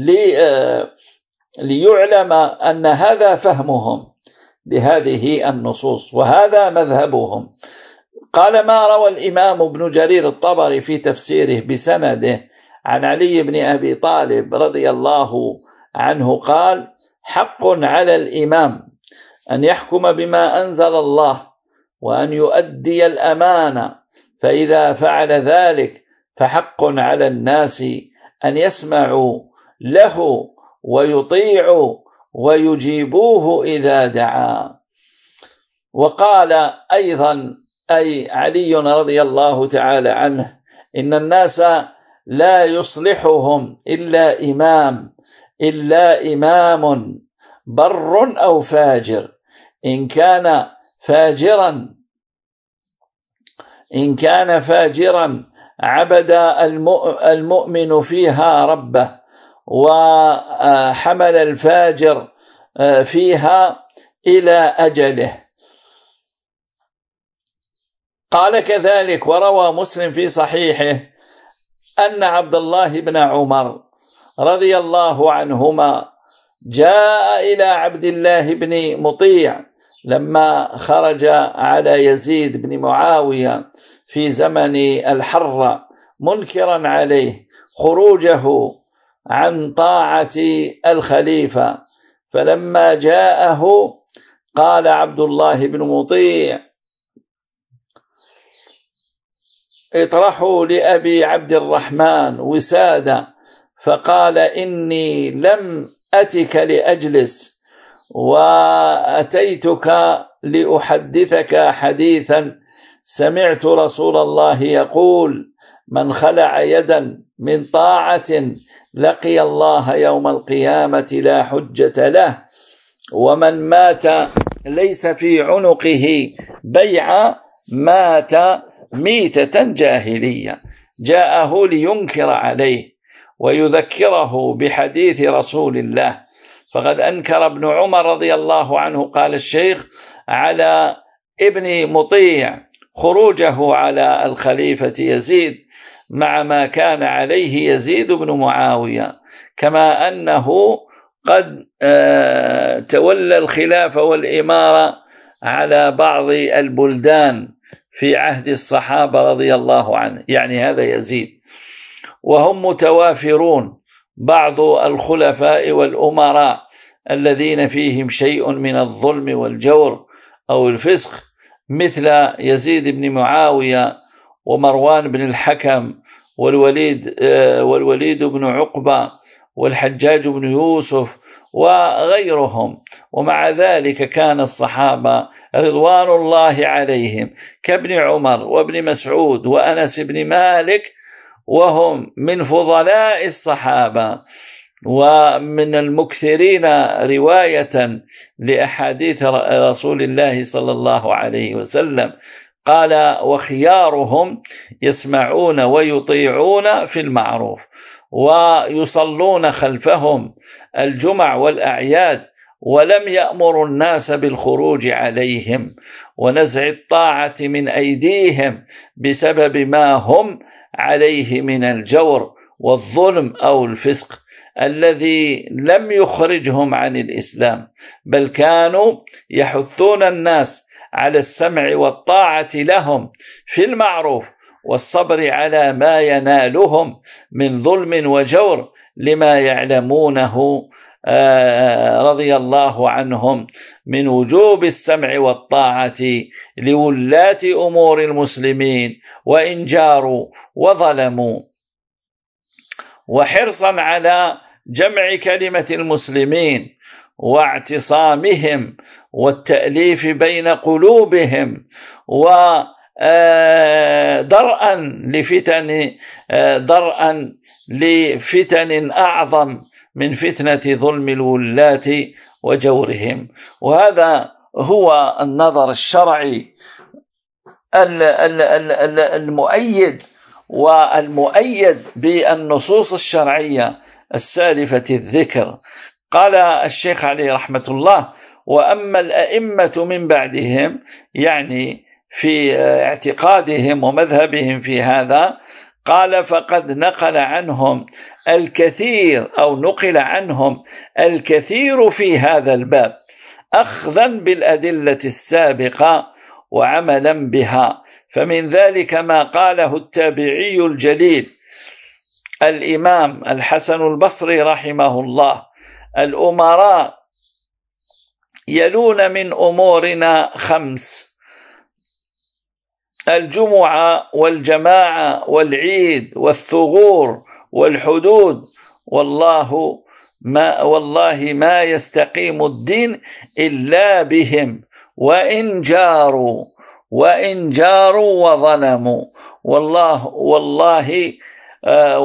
ليعلم أن هذا فهمهم لهذه النصوص وهذا مذهبهم. قال: ما روى الإمام ابن جرير الطبري في تفسيره بسنده عن علي بن أبي طالب رضي الله عنه قال: حق على الإمام أن يحكم بما أنزل الله وأن يؤدي الأمانة، فإذا فعل ذلك فحق على الناس أن يسمعوا له ويطيعوا ويجيبوه إذا دعا. وقال أيضا أي علي رضي الله تعالى عنه: إن الناس لا يصلحهم إلا إمام إلا إمام بر أو فاجر، إن كان فاجرا إن كان فاجرا عبد المؤمن فيها ربه، وحمل الفاجر فيها إلى أجله. قال كذلك: وروى مسلم في صحيحه أن عبد الله بن عمر رضي الله عنهما جاء إلى عبد الله بن مطيع لما خرج على يزيد بن معاوية في زمن الحرة منكرا عليه خروجه عن طاعة الخليفة، فلما جاءه قال عبد الله بن مطيع: اطرحوا لأبي عبد الرحمن وسادة، فقال: إني لم أتك لأجلس، وأتيتك لأحدثك حديثا سمعت رسول الله يقول: من خلع يدا من طاعة لقي الله يوم القيامة لا حجة له، ومن مات ليس في عنقه بيع مات ميتة جاهلية. جاءه لينكر عليه ويذكره بحديث رسول الله، فقد أنكر ابن عمر رضي الله عنه، قال الشيخ، على ابن مطيع خروجه على الخليفة يزيد مع ما كان عليه يزيد بن معاوية، كما أنه قد تولى الخلافة والإمارة على بعض البلدان في عهد الصحابة رضي الله عنه، يعني هذا يزيد، وهم متوافرون بعض الخلفاء والأمراء الذين فيهم شيء من الظلم والجور أو الفسق، مثل يزيد بن معاوية ومروان بن الحكم والوليد والوليد بن عقبة والحجاج بن يوسف وغيرهم. ومع ذلك كان الصحابة رضوان الله عليهم كابن عمر وابن مسعود وأنس بن مالك، وهم من فضلاء الصحابة ومن المكثرين رواية لأحاديث رسول الله صلى الله عليه وسلم. قال: وخيارهم يسمعون ويطيعون في المعروف، ويصلون خلفهم الجمع والأعياد، ولم يأمروا الناس بالخروج عليهم ونزع الطاعة من أيديهم بسبب ما هم عليه من الجور والظلم أو الفسق الذي لم يخرجهم عن الإسلام، بل كانوا يحثون الناس على السمع والطاعة لهم في المعروف والصبر على ما ينالهم من ظلم وجور لما يعلمونه رضي الله عنهم من وجوب السمع والطاعة لولاة أمور المسلمين وإن جاروا وظلموا، وحرصا على جمع كلمة المسلمين واعتصامهم والتأليف بين قلوبهم ودرءا لفتن درءا لفتن أعظم من فتنة ظلم الولاة وجورهم. وهذا هو النظر الشرعي المؤيد والمؤيد بالنصوص الشرعية السالفة الذكر. قال الشيخ عليه رحمة الله: وأما الأئمة من بعدهم، يعني في اعتقادهم ومذهبهم في هذا، قال: فقد نقل عنهم الكثير أو نقل عنهم الكثير في هذا الباب أخذا بالأدلة السابقة وعملا بها. فمن ذلك ما قاله التابعي الجليل الإمام الحسن البصري رحمه الله: الأمراء يلون من أمورنا خمس: الجمعة والجماعة والعيد والثغور والحدود، والله ما والله ما يستقيم الدين إلا بهم وإن جاروا وإن جاروا وظلموا. والله والله آه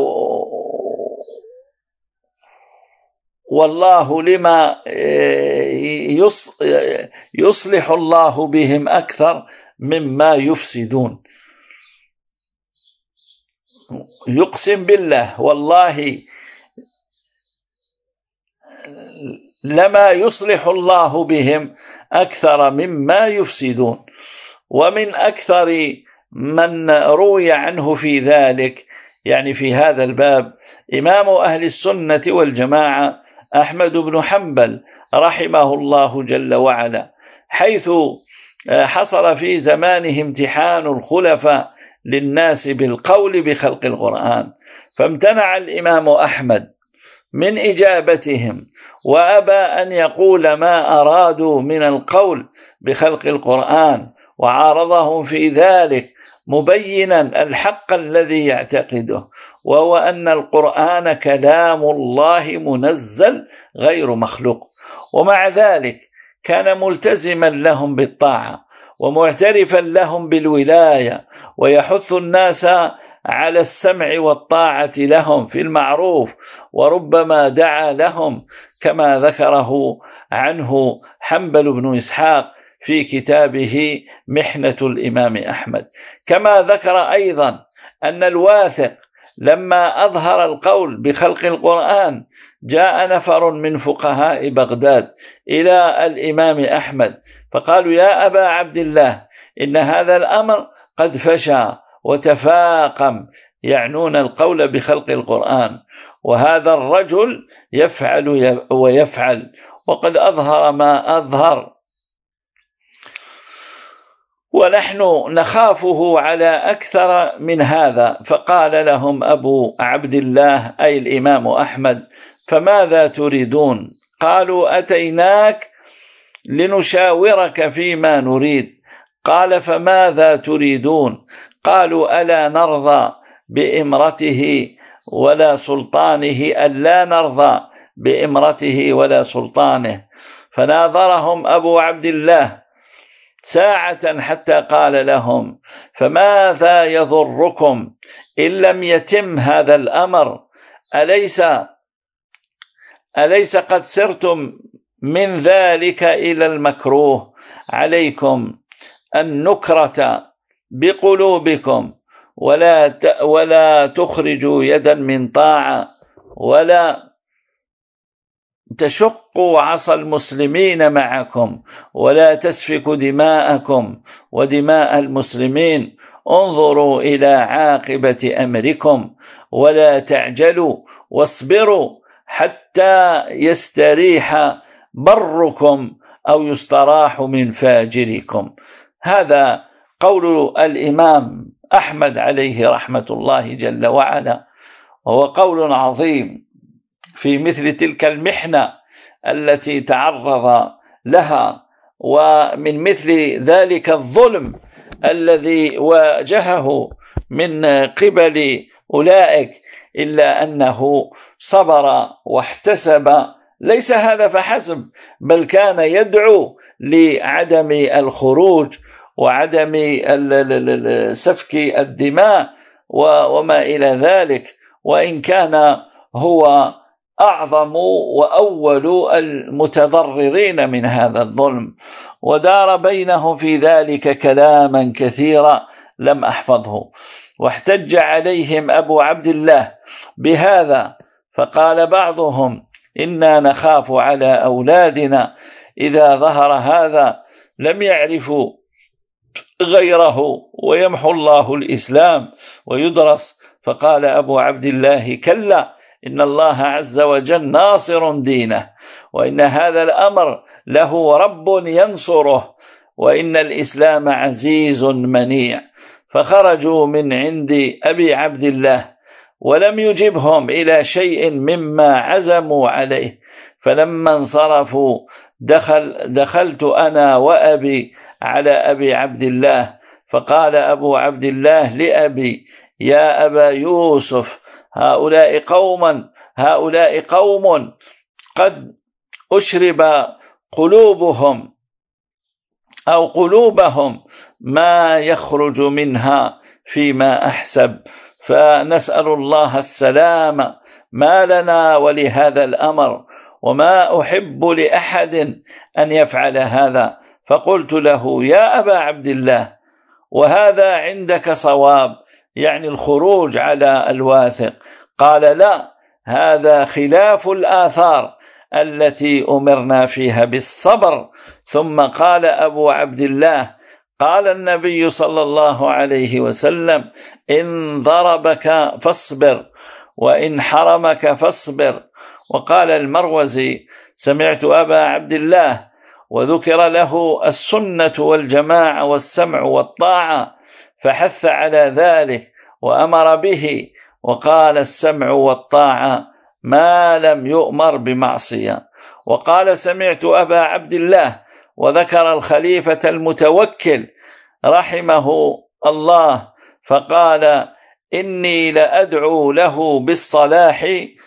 والله لما يصلح الله بهم أكثر مما يفسدون. يقسم بالله والله لما يصلح الله بهم أكثر مما يفسدون. ومن أكثر من روي عنه في ذلك، يعني في هذا الباب، إمام أهل السنة والجماعة أحمد بن حنبل رحمه الله جل وعلا، حيث حصل في زمانه امتحان الخلفاء للناس بالقول بخلق القرآن، فامتنع الإمام أحمد من إجابتهم وأبى أن يقول ما أرادوا من القول بخلق القرآن، وعارضهم في ذلك مبينا الحق الذي يعتقده، وهو أن القرآن كلام الله منزل غير مخلوق. ومع ذلك كان ملتزما لهم بالطاعة ومعترفا لهم بالولاية، ويحث الناس على السمع والطاعة لهم في المعروف، وربما دعا لهم كما ذكره عنه حنبل بن إسحاق في كتابه محنة الإمام أحمد. كما ذكر أيضا أن الواثق لما أظهر القول بخلق القرآن جاء نفر من فقهاء بغداد إلى الإمام أحمد فقالوا: يا أبا عبد الله، إن هذا الأمر قد فشى وتفاقم، يعنون القول بخلق القرآن، وهذا الرجل يفعل ويفعل وقد أظهر ما أظهر، ونحن نخافه على أكثر من هذا. فقال لهم أبو عبد الله أي الإمام أحمد: فماذا تريدون؟ قالوا: أتيناك لنشاورك فيما نريد. قال: فماذا تريدون؟ قالوا: ألا نرضى بإمرته ولا سلطانه ألا نرضى بإمرته ولا سلطانه. فناظرهم أبو عبد الله ساعة حتى قال لهم: فماذا يضركم إن لم يتم هذا الأمر؟ أليس أليس قد سرتم من ذلك إلى المكروه؟ عليكم النكرة بقلوبكم ولا ولا تخرجوا يدا من طاعة ولا تشقوا عصا المسلمين معكم ولا تسفكوا دماءكم ودماء المسلمين. انظروا إلى عاقبة أمركم ولا تعجلوا واصبروا حتى يستريح بركم أو يستراح من فاجركم. هذا قول الإمام أحمد عليه رحمة الله جل وعلا، وهو قول عظيم في مثل تلك المحنة التي تعرض لها، ومن مثل ذلك الظلم الذي واجهه من قبل أولئك، إلا أنه صبر واحتسب. ليس هذا فحسب، بل كان يدعو لعدم الخروج وعدم سفك الدماء وما إلى ذلك، وإن كان هو أعظم وأول المتضررين من هذا الظلم. ودار بينهم في ذلك كلاما كثيرا لم أحفظه. واحتج عليهم أبو عبد الله بهذا، فقال بعضهم: إنا نخاف على أولادنا إذا ظهر هذا لم يعرفوا غيره ويمحو الله الإسلام ويدرس. فقال أبو عبد الله: كلا، إن الله عز وجل ناصر دينه، وإن هذا الأمر له رب ينصره، وإن الإسلام عزيز منيع. فخرجوا من عند أبي عبد الله ولم يجبهم إلى شيء مما عزموا عليه. فلما انصرفوا دخل دخلت أنا وأبي على أبي عبد الله، فقال أبو عبد الله لأبي: يا أبا يوسف، هؤلاء قوما هؤلاء قوم قد أشرب قلوبهم أو قلوبهم ما يخرج منها فيما أحسب، فنسأل الله السلام ما لنا ولهذا الأمر، وما أحب لأحد أن يفعل هذا. فقلت له: يا أبا عبد الله، وهذا عندك صواب، يعني الخروج على الواثق؟ قال: لا، هذا خلاف الآثار التي أمرنا فيها بالصبر. ثم قال أبو عبد الله: قال النبي صلى الله عليه وسلم: إن ضربك فاصبر وإن حرمك فاصبر. وقال المروزي: سمعت أبا عبد الله وذكر له السنة والجماعة والسمع والطاعة، فحث على ذلك وأمر به، وقال: السمع والطاعة ما لم يؤمر بمعصية. وقال: سمعت أبا عبد الله وذكر الخليفة المتوكل رحمه الله، فقال: إني لأدعو له بالصلاح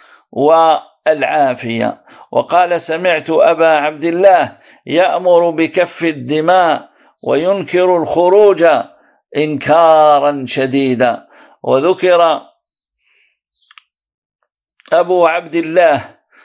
والعافية. وقال: سمعت أبا عبد الله يأمر بكف الدماء وينكر الخروج إنكارا شديدا. وذكر أبو عبد الله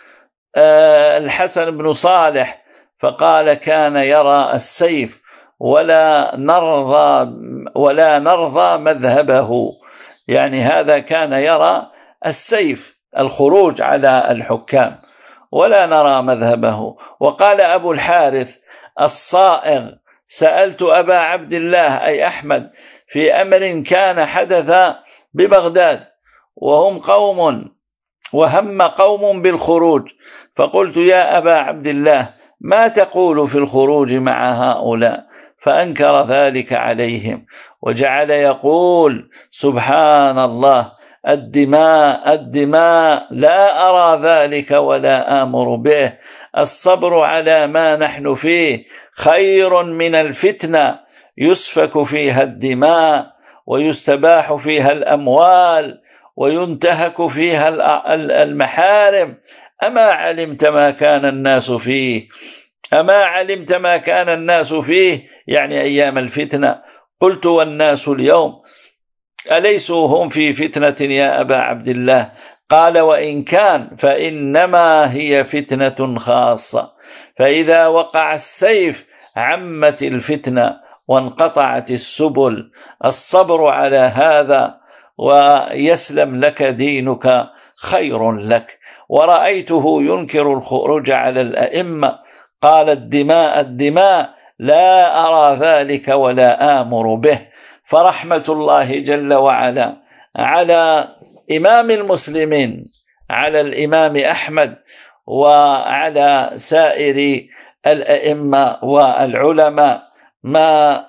الحسن بن صالح، فقال: كان يرى السيف ولا نرضى ولا نرضى مذهبه، يعني هذا كان يرى السيف، الخروج على الحكام، ولا نرى مذهبه. وقال أبو الحارث الصائغ: سألت أبا عبد الله أي أحمد في أمر كان حدث ببغداد وهم قوم وهم قوم بالخروج، فقلت: يا أبا عبد الله، ما تقول في الخروج مع هؤلاء؟ فأنكر ذلك عليهم وجعل يقول: سبحان الله، الدماء الدماء لا أرى ذلك ولا آمر به، الصبر على ما نحن فيه خير من الفتنة يسفك فيها الدماء ويستباح فيها الأموال وينتهك فيها المحارم. أما علمت ما كان الناس فيه أما علمت ما كان الناس فيه يعني أيام الفتنة. قلت: والناس اليوم أليسوا هم في فتنة يا أبا عبد الله؟ قال: وإن كان فإنما هي فتنة خاصة، فإذا وقع السيف عمت الفتنة وانقطعت السبل. الصبر على هذا ويسلم لك دينك خير لك. ورأيته ينكر الخروج على الأئمة، قال الدماء الدماء، لا أرى ذلك ولا آمر به. فرحمة الله جل وعلا على إمام المسلمين، على الإمام أحمد وعلى سائر الأئمة والعلماء، ما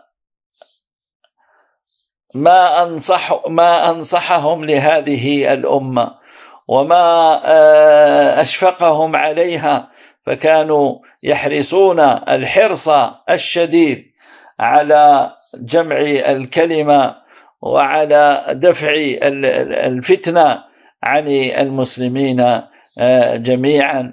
ما أنصح ما أنصحهم لهذه الأمة وما أشفقهم عليها، فكانوا يحرصون الحرص الشديد على جمع الكلمة وعلى دفع الفتنة عن المسلمين جميعا.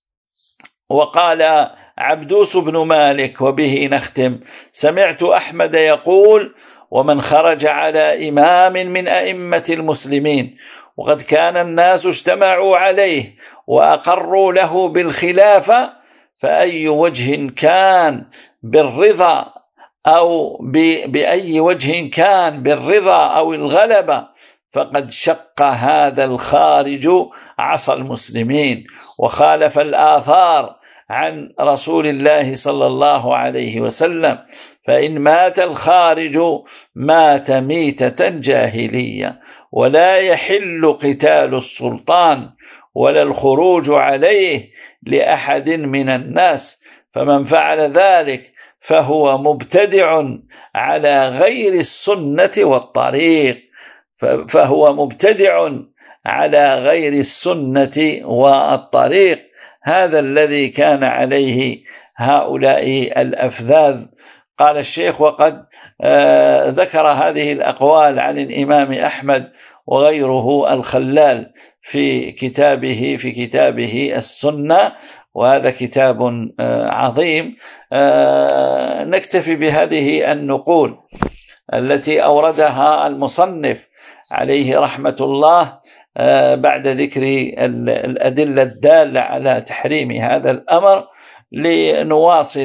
وقال عبدوس بن مالك، وبه نختم: سمعت أحمد يقول: ومن خرج على إمام من أئمة المسلمين وقد كان الناس اجتمعوا عليه وأقروا له بالخلافة، فأي وجه كان بالرضا أو بأي وجه كان بالرضا أو الغلبة، فقد شق هذا الخارج عصا المسلمين وخالف الآثار عن رسول الله صلى الله عليه وسلم. فإن مات الخارج مات ميتة جاهلية، ولا يحل قتال السلطان ولا الخروج عليه لأحد من الناس، فمن فعل ذلك فهو مبتدع على غير السنة والطريق فهو مبتدع على غير السنة والطريق. هذا الذي كان عليه هؤلاء الأفذاذ. قال الشيخ: وقد آه ذكر هذه الأقوال عن الإمام أحمد وغيره الخلال في كتابه في كتابه السنة، وهذا كتاب آه عظيم. آه نكتفي بهذه النقول التي أوردها المصنف عليه رحمة الله آه بعد ذكر الأدلة الدالة على تحريم هذا الأمر، لنواصل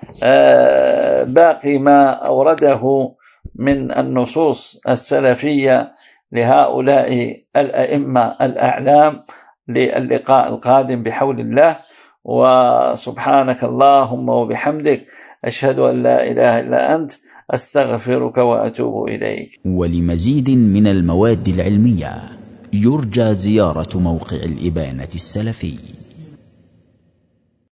باقي ما أورده من النصوص السلفية لهؤلاء الأئمة الأعلام للقاء القادم بحول الله. وسبحانك اللهم وبحمدك، أشهد أن لا إله إلا أنت، أستغفرك وأتوب إليك. ولمزيد من المواد العلمية يرجى زيارة موقع الإبانة السلفي.